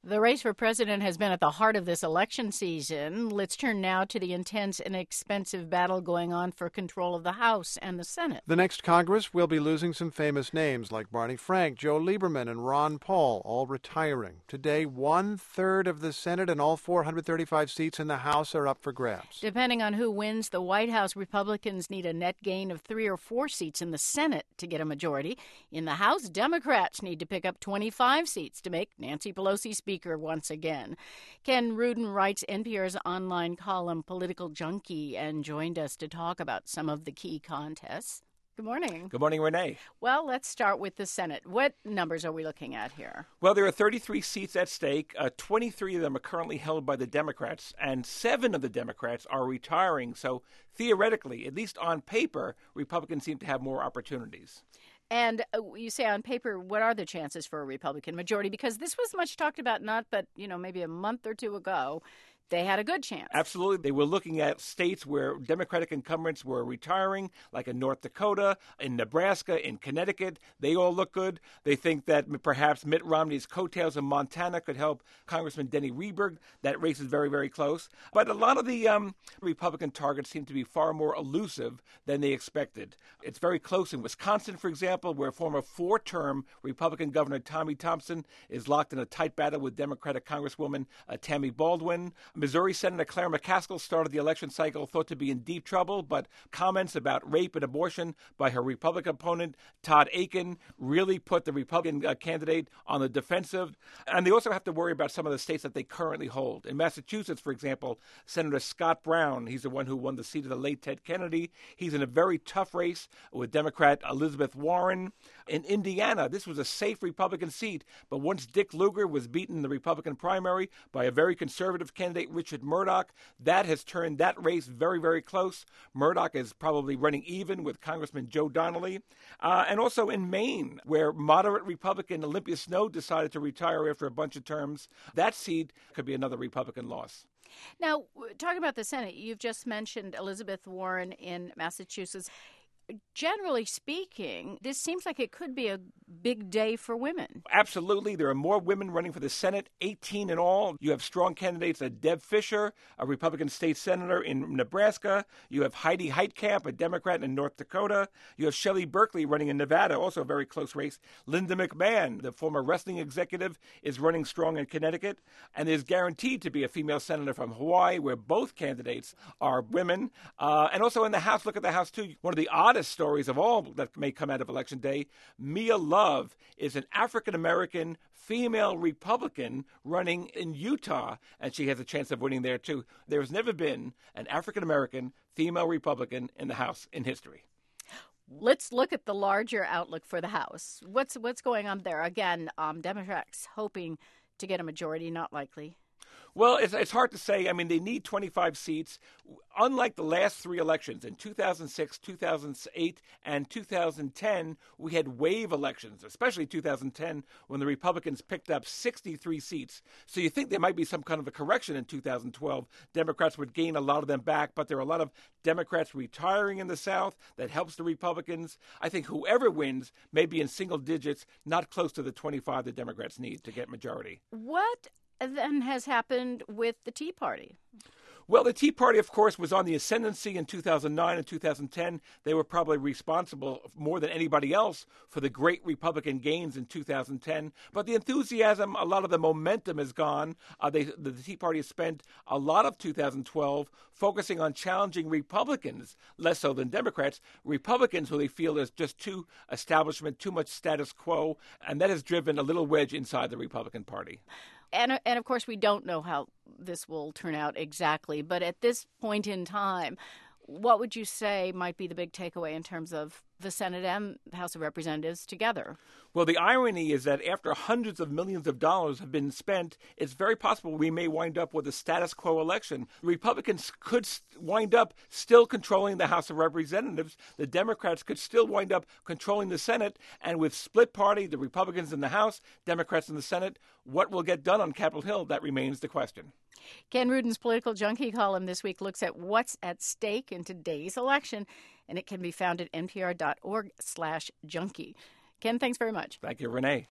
The race for president has been at the heart of this election season. Let's turn now to the intense and expensive battle going on for control of the House and the Senate. The next Congress will be losing some famous names like Barney Frank, Joe Lieberman, and Ron Paul, all retiring. Today, 1/3 of the Senate and all 435 seats in the House are up for grabs. Depending on who wins the White House, Republicans need a net gain of 3 or 4 seats in the Senate to get a majority. In the House, Democrats need to pick up 25 seats to make Nancy Pelosi Speaker once again. Ken Rudin writes NPR's online column Political Junkie and joined us to talk about some of the key contests. Good morning. Good morning, Renee. Well, let's start with the Senate. What numbers are we looking at here? Well, there are 33 seats at stake. 23 of them are currently held by the Democrats, and 7 of the Democrats are retiring. So theoretically, at least on paper, Republicans seem to have more opportunities. And you say on paper, what are the chances for a Republican majority? Because this was much talked about maybe a month or two ago. They had a good chance. Absolutely. They were looking at states where Democratic incumbents were retiring, like in North Dakota, in Nebraska, in Connecticut. They all look good. They think that perhaps Mitt Romney's coattails in Montana could help Congressman Denny Rehberg. That race is very, very close. But a lot of the Republican targets seem to be far more elusive than they expected. It's very close in Wisconsin, for example, where former 4-term Republican Governor Tommy Thompson is locked in a tight battle with Democratic Congresswoman Tammy Baldwin. Missouri Senator Claire McCaskill started the election cycle thought to be in deep trouble, but comments about rape and abortion by her Republican opponent, Todd Akin, really put the Republican candidate on the defensive. And they also have to worry about some of the states that they currently hold. In Massachusetts, for example, Senator Scott Brown, he's the one who won the seat of the late Ted Kennedy. He's in a very tough race with Democrat Elizabeth Warren. In Indiana, this was a safe Republican seat, but once Dick Lugar was beaten in the Republican primary by a very conservative candidate, Richard Murdoch, that has turned that race very, very close. Murdoch is probably running even with Congressman Joe Donnelly. And also in Maine, where moderate Republican Olympia Snowe decided to retire after a bunch of terms, that seat could be another Republican loss. Now, talking about the Senate, you've just mentioned Elizabeth Warren in Massachusetts. Generally speaking, this seems like it could be a big day for women. Absolutely. There are more women running for the Senate, 18 in all. You have strong candidates like Deb Fischer, a Republican state senator in Nebraska. You have Heidi Heitkamp, a Democrat in North Dakota. You have Shelley Berkeley running in Nevada, also a very close race. Linda McMahon, the former wrestling executive, is running strong in Connecticut. And there's guaranteed to be a female senator from Hawaii, where both candidates are women. And also in the House, look at the House, too. One of the oddest stories of all that may come out of Election Day, Mia Love is an African-American female Republican running in Utah, and she has a chance of winning there, too. There has never been an African-American female Republican in the House in history. Let's look at the larger outlook for the House. What's going on there? Again, Democrats hoping to get a majority, not likely. Well, it's hard to say. I mean, they need 25 seats. Unlike the last 3 elections, in 2006, 2008, and 2010, we had wave elections, especially 2010, when the Republicans picked up 63 seats. So you think there might be some kind of a correction in 2012. Democrats would gain a lot of them back, but there are a lot of Democrats retiring in the South. That helps the Republicans. I think whoever wins may be in single digits, not close to the 25 the Democrats need to get majority. What then has happened with the Tea Party? Well, the Tea Party, of course, was on the ascendancy in 2009 and 2010. They were probably responsible more than anybody else for the great Republican gains in 2010. But the enthusiasm, a lot of the momentum is gone. The Tea Party has spent a lot of 2012 focusing on challenging Republicans, less so than Democrats, Republicans who they feel is just too establishment, too much status quo, and that has driven a little wedge inside the Republican Party. And of course, we don't know how this will turn out exactly. But at this point in time, what would you say might be the big takeaway in terms of the Senate and the House of Representatives together? Well, the irony is that after hundreds of millions of dollars have been spent, it's very possible we may wind up with a status quo election. Republicans could wind up still controlling the House of Representatives. The Democrats could still wind up controlling the Senate. And with split party, the Republicans in the House, Democrats in the Senate, what will get done on Capitol Hill? That remains the question. Ken Rudin's Political Junkie column this week looks at what's at stake in today's election, and it can be found at npr.org/junkie. Ken, thanks very much. Thank you, Renee.